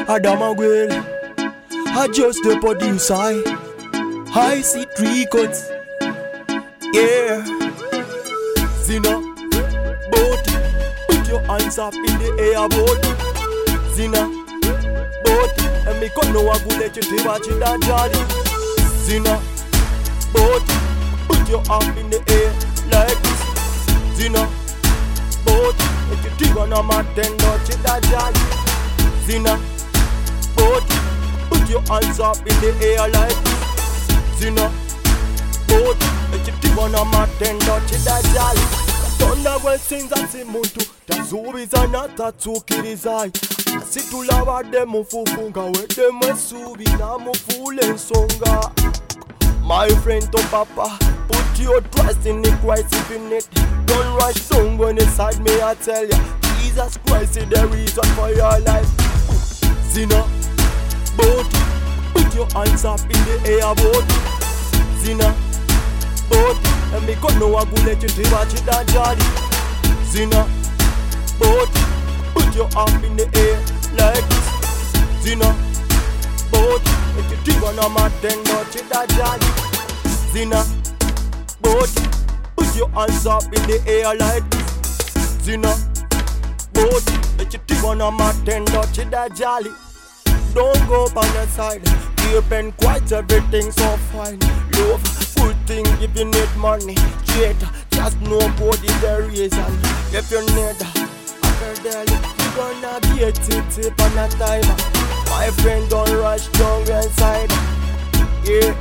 Adama Gwel, I just the producer. I see 3 cuts. Yeah. Zina, boat. Put your hands up in the air, boat. Zina, boat. And me come know I go let you take watch that jolly. Zina, boat. Put your arm in the air like this. Zina, boat. Let you take on a mat and touch it that jolly. Zina, boat. Put your hands up in the air like this. Zina, boat. Let you take on a mat and touch it that jolly. Thunder when sings and simuntu tazubiza natatukirizayi asitulaba demufufunga wedemusubi namufule ensonga. My friend to papa, put your trust in the Christ if you need. Don't rush down when inside me I tell ya, Jesus Christ is the reason for your life. Zina, boat, put your hands up in the air, boat. Zina, boat, and me come know I go let you take watch it that jolly. Zina, boat, put your arm in the air like this. Zina, boat, let you take on a mat and touch it that jolly. Zina, boat, put your hands up in the air like this. Zina, boat, let you take on a mat and touch it that jolly. Don't go by your side, keep and quite everything so fine. Love, good thing if you need money. Straight, just nobody the reason. If you need a girl, you gonna get it on a time. My friend don't rush down inside. Yeah.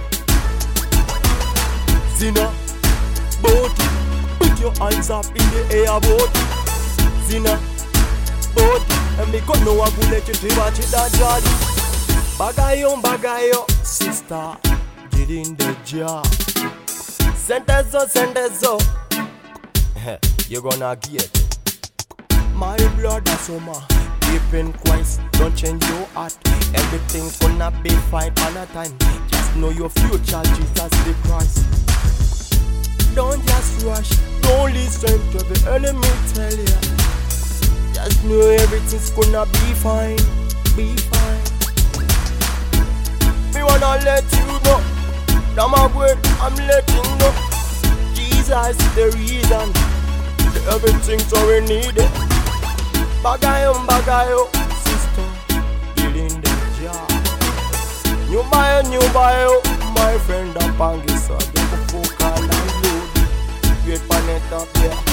Zina, boat, put your hands up in the air, boat. Zina, boat, and me come know I go let you take watch it that jolly. Bagayo, sister, get in the jar. Sentezo, you gonna get it. My blood is summer, keeping Christ, don't change your heart. Everything's gonna be fine all the time. Just know your future, Jesus the Christ. Don't just rush, don't listen to the enemy tell ya. Just know everything's gonna be fine, be fine. Me wanna let you know, that my word I'm letting you know. Jesus is the reason, everything's so we need it. Bagayo, sister, get in the jar. New bio, my friend, I'm Pangisa, the Fuka, and you. Great planet up here.